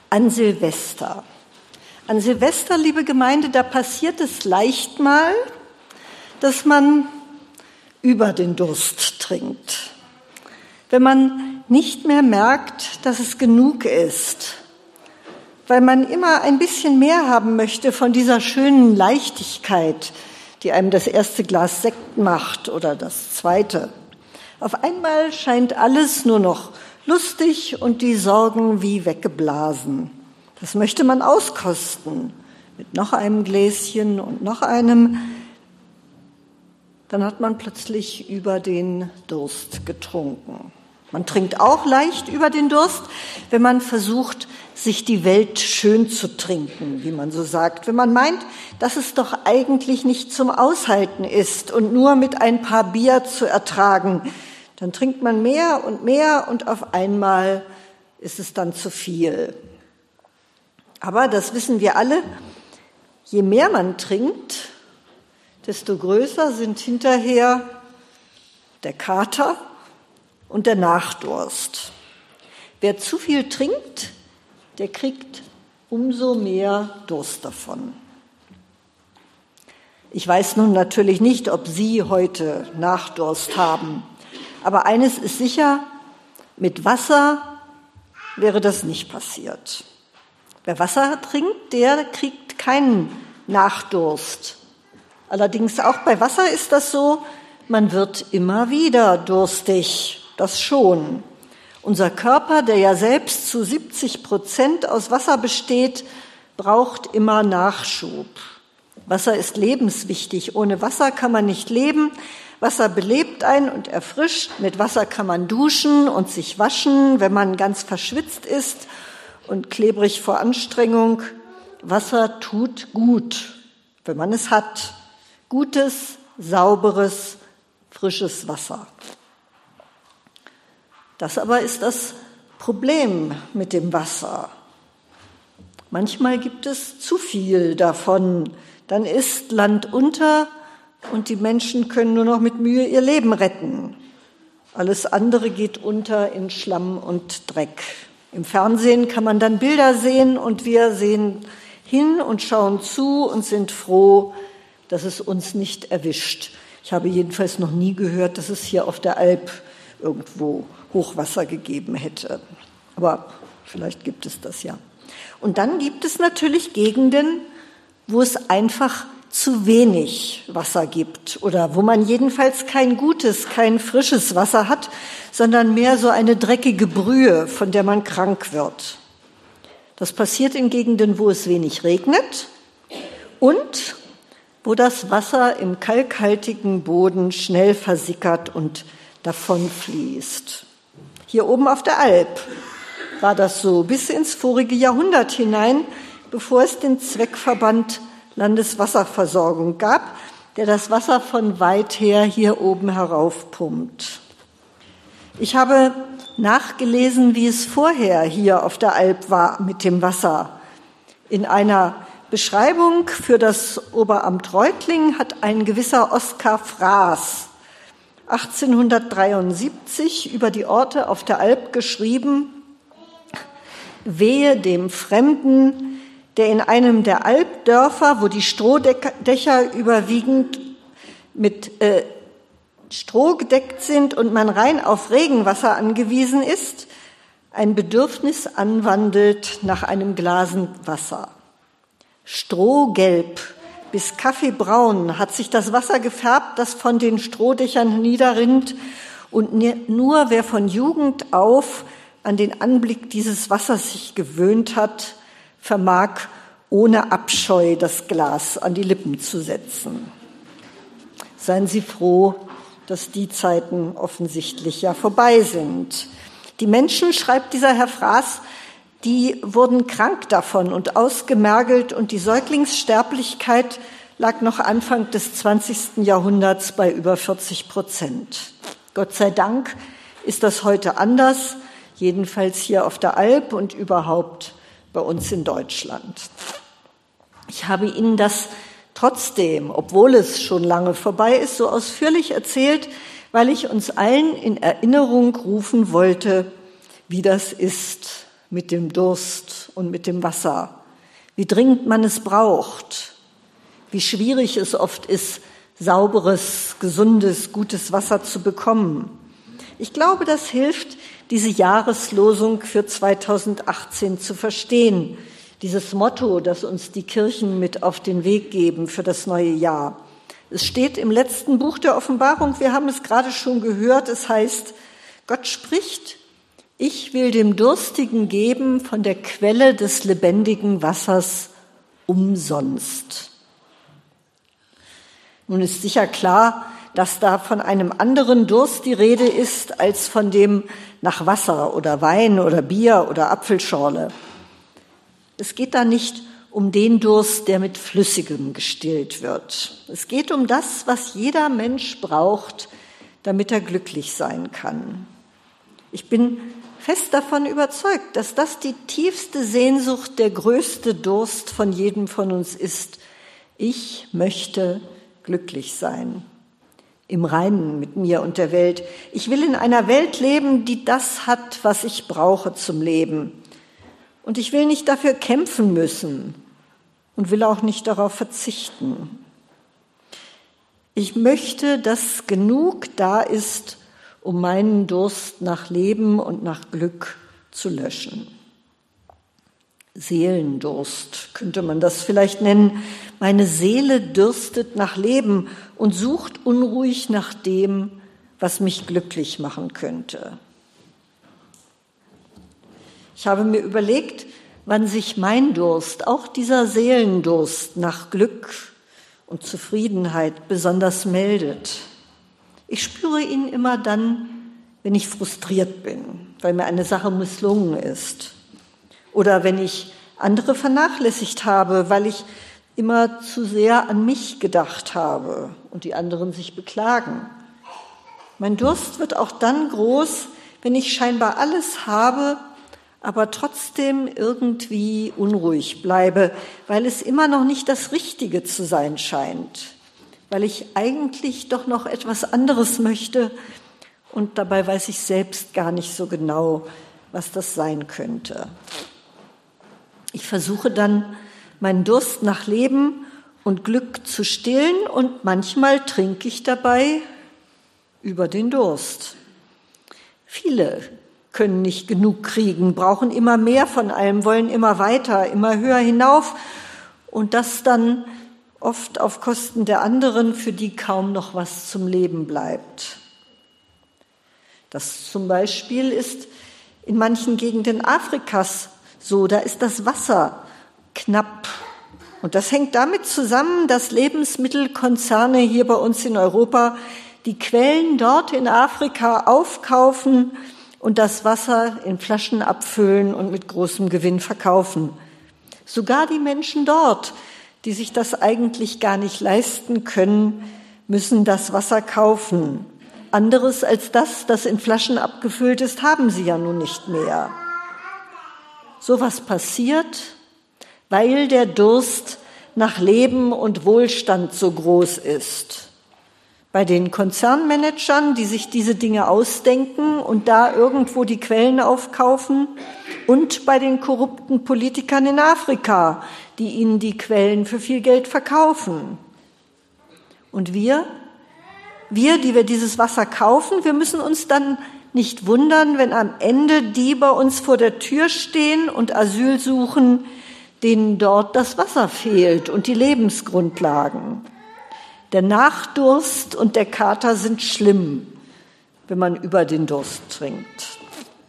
An Silvester. An Silvester, liebe Gemeinde, da passiert es leicht mal, dass man über den Durst trinkt. Wenn man nicht mehr merkt, dass es genug ist, weil man immer ein bisschen mehr haben möchte von dieser schönen Leichtigkeit, die einem das erste Glas Sekt macht oder das zweite. Auf einmal scheint alles nur noch lustig und die Sorgen wie weggeblasen. Das möchte man auskosten mit noch einem Gläschen und noch einem. Dann hat man plötzlich über den Durst getrunken. Man trinkt auch leicht über den Durst, wenn man versucht, sich die Welt schön zu trinken, wie man so sagt. Wenn man meint, dass es doch eigentlich nicht zum Aushalten ist und nur mit ein paar Bier zu ertragen, dann trinkt man mehr und auf einmal ist es dann zu viel. Aber das wissen wir alle, je mehr man trinkt, desto größer sind hinterher der Kater und der Nachdurst. Wer zu viel trinkt, der kriegt umso mehr Durst davon. Ich weiß nun natürlich nicht, ob Sie heute Nachdurst haben, aber eines ist sicher, mit Wasser wäre das nicht passiert. Wer Wasser trinkt, der kriegt keinen Nachdurst. Allerdings auch bei Wasser ist das so, man wird immer wieder durstig, das schon. Unser Körper, der ja selbst zu 70% aus Wasser besteht, braucht immer Nachschub. Wasser ist lebenswichtig. Ohne Wasser kann man nicht leben. Wasser belebt einen und erfrischt. Mit Wasser kann man duschen und sich waschen, wenn man ganz verschwitzt ist und klebrig vor Anstrengung. Wasser tut gut, wenn man es hat. Gutes, sauberes, frisches Wasser. Das aber ist das Problem mit dem Wasser. Manchmal gibt es zu viel davon. Dann ist Land unter und die Menschen können nur noch mit Mühe ihr Leben retten. Alles andere geht unter in Schlamm und Dreck. Im Fernsehen kann man dann Bilder sehen und wir sehen hin und schauen zu und sind froh, dass es uns nicht erwischt. Ich habe jedenfalls noch nie gehört, dass es hier auf der Alp irgendwo Hochwasser gegeben hätte. Aber vielleicht gibt es das ja. Und dann gibt es natürlich Gegenden, wo es einfach zu wenig Wasser gibt oder wo man jedenfalls kein gutes, kein frisches Wasser hat, sondern mehr so eine dreckige Brühe, von der man krank wird. Das passiert in Gegenden, wo es wenig regnet und wo das Wasser im kalkhaltigen Boden schnell versickert und davonfließt. Hier oben auf der Alp war das so bis ins vorige Jahrhundert hinein, bevor es den Zweckverband Landeswasserversorgung gab, der das Wasser von weit her hier oben heraufpumpt. Ich habe nachgelesen, wie es vorher hier auf der Alp war mit dem Wasser. In einer Beschreibung für das Oberamt Reutlingen hat ein gewisser Oskar Fraß 1873 über die Orte auf der Alp geschrieben: Wehe dem Fremden, der in einem der Alpdörfer, wo die Strohdächer überwiegend mit Stroh gedeckt sind und man rein auf Regenwasser angewiesen ist, ein Bedürfnis anwandelt nach einem Glasen Wasser. Strohgelb bis kaffeebraun hat sich das Wasser gefärbt, das von den Strohdächern niederrinnt, und nur wer von Jugend auf an den Anblick dieses Wassers sich gewöhnt hat, vermag ohne Abscheu das Glas an die Lippen zu setzen. Seien Sie froh, dass die Zeiten offensichtlich ja vorbei sind. Die Menschen, schreibt dieser Herr Fraß, die wurden krank davon und ausgemergelt, und die Säuglingssterblichkeit lag noch Anfang des 20. Jahrhunderts bei über 40%. Gott sei Dank ist das heute anders, jedenfalls hier auf der Alp und überhaupt bei uns in Deutschland. Ich habe Ihnen das trotzdem, obwohl es schon lange vorbei ist, so ausführlich erzählt, weil ich uns allen in Erinnerung rufen wollte, wie das ist, mit dem Durst und mit dem Wasser, wie dringend man es braucht, wie schwierig es oft ist, sauberes, gesundes, gutes Wasser zu bekommen. Ich glaube, das hilft, diese Jahreslosung für 2018 zu verstehen, dieses Motto, das uns die Kirchen mit auf den Weg geben für das neue Jahr. Es steht im letzten Buch der Offenbarung, wir haben es gerade schon gehört, es heißt, Gott spricht, ich will dem Durstigen geben von der Quelle des lebendigen Wassers umsonst. Nun ist sicher klar, dass da von einem anderen Durst die Rede ist, als von dem nach Wasser oder Wein oder Bier oder Apfelschorle. Es geht da nicht um den Durst, der mit Flüssigem gestillt wird. Es geht um das, was jeder Mensch braucht, damit er glücklich sein kann. Ich bin fest davon überzeugt, dass das die tiefste Sehnsucht, der größte Durst von jedem von uns ist. Ich möchte glücklich sein, im Reinen mit mir und der Welt. Ich will in einer Welt leben, die das hat, was ich brauche zum Leben. Und ich will nicht dafür kämpfen müssen und will auch nicht darauf verzichten. Ich möchte, dass genug da ist, um meinen Durst nach Leben und nach Glück zu löschen. Seelendurst könnte man das vielleicht nennen. Meine Seele dürstet nach Leben und sucht unruhig nach dem, was mich glücklich machen könnte. Ich habe mir überlegt, wann sich mein Durst, auch dieser Seelendurst nach Glück und Zufriedenheit besonders meldet. Ich spüre ihn immer dann, wenn ich frustriert bin, weil mir eine Sache misslungen ist. Oder wenn ich andere vernachlässigt habe, weil ich immer zu sehr an mich gedacht habe und die anderen sich beklagen. Mein Durst wird auch dann groß, wenn ich scheinbar alles habe, aber trotzdem irgendwie unruhig bleibe, weil es immer noch nicht das Richtige zu sein scheint, weil ich eigentlich doch noch etwas anderes möchte und dabei weiß ich selbst gar nicht so genau, was das sein könnte. Ich versuche dann, meinen Durst nach Leben und Glück zu stillen und manchmal trinke ich dabei über den Durst. Viele können nicht genug kriegen, brauchen immer mehr von allem, wollen immer weiter, immer höher hinauf und das dann oft auf Kosten der anderen, für die kaum noch was zum Leben bleibt. Das zum Beispiel ist in manchen Gegenden Afrikas so, da ist das Wasser knapp. Und das hängt damit zusammen, dass Lebensmittelkonzerne hier bei uns in Europa die Quellen dort in Afrika aufkaufen und das Wasser in Flaschen abfüllen und mit großem Gewinn verkaufen. Sogar die Menschen dort, die sich das eigentlich gar nicht leisten können, müssen das Wasser kaufen. Anderes als das in Flaschen abgefüllt ist, haben sie ja nun nicht mehr. Sowas passiert, weil der Durst nach Leben und Wohlstand so groß ist. Bei den Konzernmanagern, die sich diese Dinge ausdenken und da irgendwo die Quellen aufkaufen, und bei den korrupten Politikern in Afrika, die ihnen die Quellen für viel Geld verkaufen. Und wir, die wir dieses Wasser kaufen, wir müssen uns dann nicht wundern, wenn am Ende die bei uns vor der Tür stehen und Asyl suchen, denen dort das Wasser fehlt und die Lebensgrundlagen. Der Nachdurst und der Kater sind schlimm, wenn man über den Durst trinkt.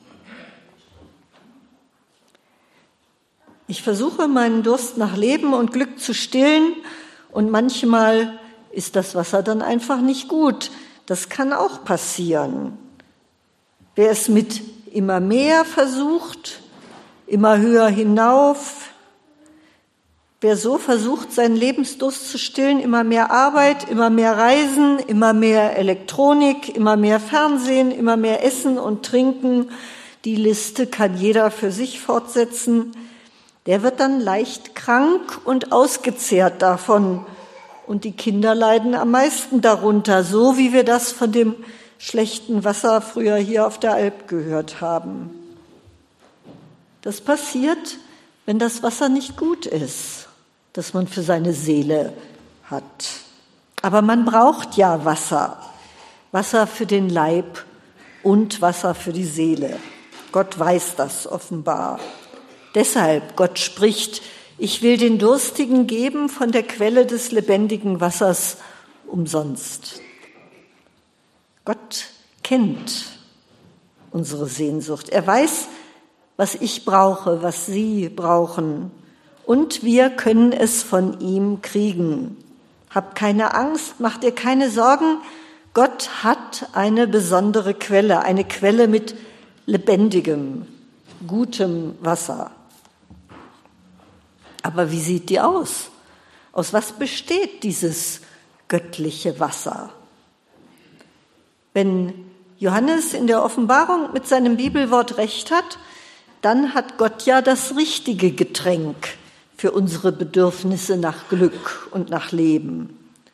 Ich versuche, meinen Durst nach Leben und Glück zu stillen und manchmal ist das Wasser dann einfach nicht gut. Das kann auch passieren. Wer es mit immer mehr versucht, immer höher hinauf, wer so versucht, seinen Lebensdurst zu stillen, immer mehr Arbeit, immer mehr Reisen, immer mehr Elektronik, immer mehr Fernsehen, immer mehr Essen und Trinken, die Liste kann jeder für sich fortsetzen, der wird dann leicht krank und ausgezehrt davon. Und die Kinder leiden am meisten darunter, so wie wir das von dem schlechten Wasser früher hier auf der Alp gehört haben. Das passiert, wenn das Wasser nicht gut ist, das man für seine Seele hat. Aber man braucht ja Wasser. Wasser für den Leib und Wasser für die Seele. Gott weiß das offenbar. Deshalb, Gott spricht, ich will den Durstigen geben von der Quelle des lebendigen Wassers umsonst. Gott kennt unsere Sehnsucht. Er weiß, was ich brauche, was Sie brauchen. Und wir können es von ihm kriegen. Hab keine Angst, mach dir keine Sorgen. Gott hat eine besondere Quelle, eine Quelle mit lebendigem, gutem Wasser. Aber wie sieht die aus? Aus was besteht dieses göttliche Wasser? Wenn Johannes in der Offenbarung mit seinem Bibelwort recht hat, dann hat Gott ja das richtige Getränk für unsere Bedürfnisse nach Glück und nach Leben.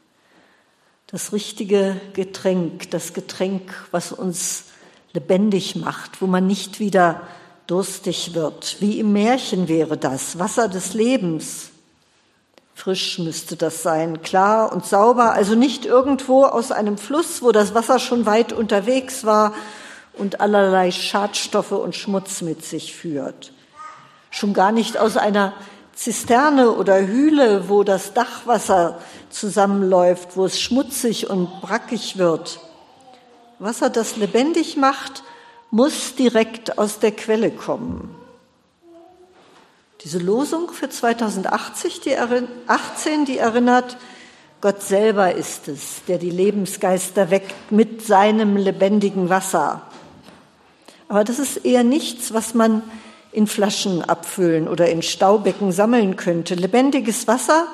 Das richtige Getränk, das Getränk, was uns lebendig macht, wo man nicht wieder durstig wird. Wie im Märchen wäre das, Wasser des Lebens. Frisch müsste das sein, klar und sauber, also nicht irgendwo aus einem Fluss, wo das Wasser schon weit unterwegs war und allerlei Schadstoffe und Schmutz mit sich führt. Schon gar nicht aus einer Zisterne oder Hüle, wo das Dachwasser zusammenläuft, wo es schmutzig und brackig wird. Wasser, das lebendig macht, muss direkt aus der Quelle kommen. Diese Losung für 2018, die erinnert, Gott selber ist es, der die Lebensgeister weckt mit seinem lebendigen Wasser. Aber das ist eher nichts, was man in Flaschen abfüllen oder in Staubecken sammeln könnte. Lebendiges Wasser,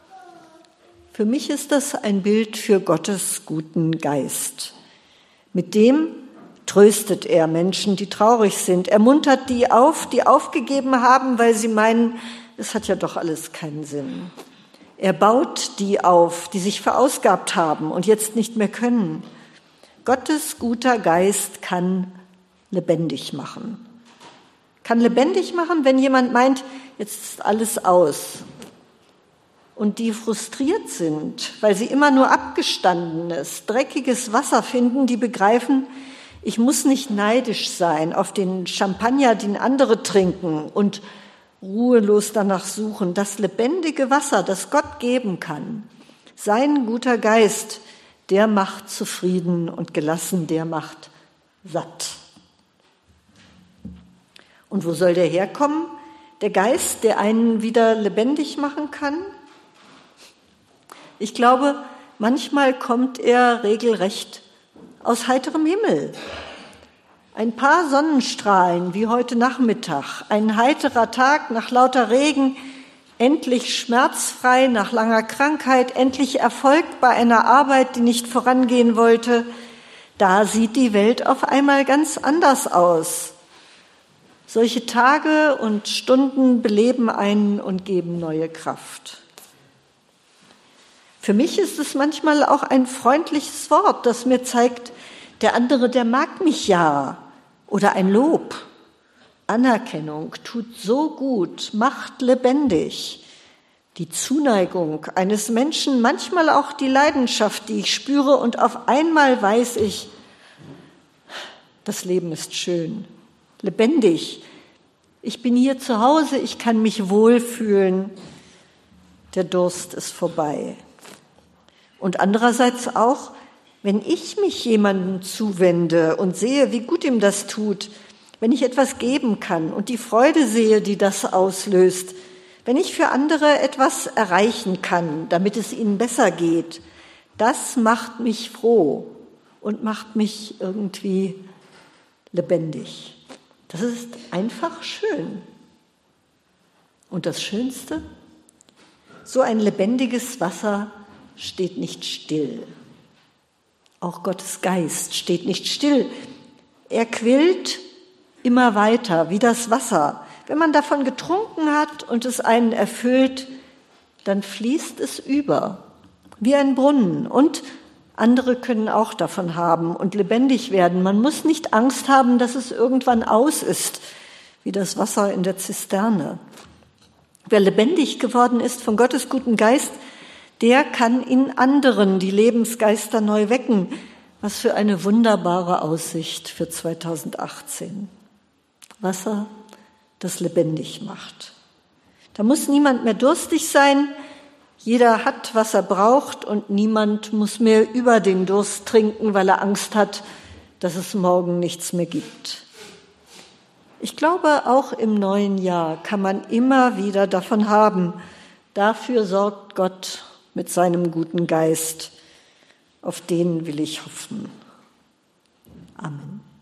für mich ist das ein Bild für Gottes guten Geist. Mit dem tröstet er Menschen, die traurig sind. Er muntert die auf, die aufgegeben haben, weil sie meinen, es hat ja doch alles keinen Sinn. Er baut die auf, die sich verausgabt haben und jetzt nicht mehr können. Gottes guter Geist kann lebendig machen. Kann lebendig machen, wenn jemand meint, jetzt ist alles aus. Und die frustriert sind, weil sie immer nur abgestandenes, dreckiges Wasser finden, die begreifen, ich muss nicht neidisch sein auf den Champagner, den andere trinken und ruhelos danach suchen. Das lebendige Wasser, das Gott geben kann, sein guter Geist, der macht zufrieden und gelassen, der macht satt. Und wo soll der herkommen? Der Geist, der einen wieder lebendig machen kann? Ich glaube, manchmal kommt er regelrecht aus heiterem Himmel. Ein paar Sonnenstrahlen wie heute Nachmittag, ein heiterer Tag nach lauter Regen, endlich schmerzfrei nach langer Krankheit, endlich Erfolg bei einer Arbeit, die nicht vorangehen wollte. Da sieht die Welt auf einmal ganz anders aus. Solche Tage und Stunden beleben einen und geben neue Kraft. Für mich ist es manchmal auch ein freundliches Wort, das mir zeigt, der andere, der mag mich ja. Oder ein Lob. Anerkennung tut so gut, macht lebendig. Die Zuneigung eines Menschen, manchmal auch die Leidenschaft, die ich spüre, und auf einmal weiß ich, das Leben ist schön, lebendig. Ich bin hier zu Hause, ich kann mich wohlfühlen. Der Durst ist vorbei. Und andererseits auch, wenn ich mich jemandem zuwende und sehe, wie gut ihm das tut, wenn ich etwas geben kann und die Freude sehe, die das auslöst, wenn ich für andere etwas erreichen kann, damit es ihnen besser geht, das macht mich froh und macht mich irgendwie lebendig. Das ist einfach schön. Und das Schönste? So ein lebendiges Wasser steht nicht still. Auch Gottes Geist steht nicht still. Er quillt immer weiter, wie das Wasser. Wenn man davon getrunken hat und es einen erfüllt, dann fließt es über, wie ein Brunnen. Und andere können auch davon haben und lebendig werden. Man muss nicht Angst haben, dass es irgendwann aus ist, wie das Wasser in der Zisterne. Wer lebendig geworden ist von Gottes guten Geist, der kann in anderen die Lebensgeister neu wecken. Was für eine wunderbare Aussicht für 2018. Wasser, das lebendig macht. Da muss niemand mehr durstig sein. Jeder hat, was er braucht, und niemand muss mehr über den Durst trinken, weil er Angst hat, dass es morgen nichts mehr gibt. Ich glaube, auch im neuen Jahr kann man immer wieder davon haben. Dafür sorgt Gott mit seinem guten Geist. Auf den will ich hoffen. Amen.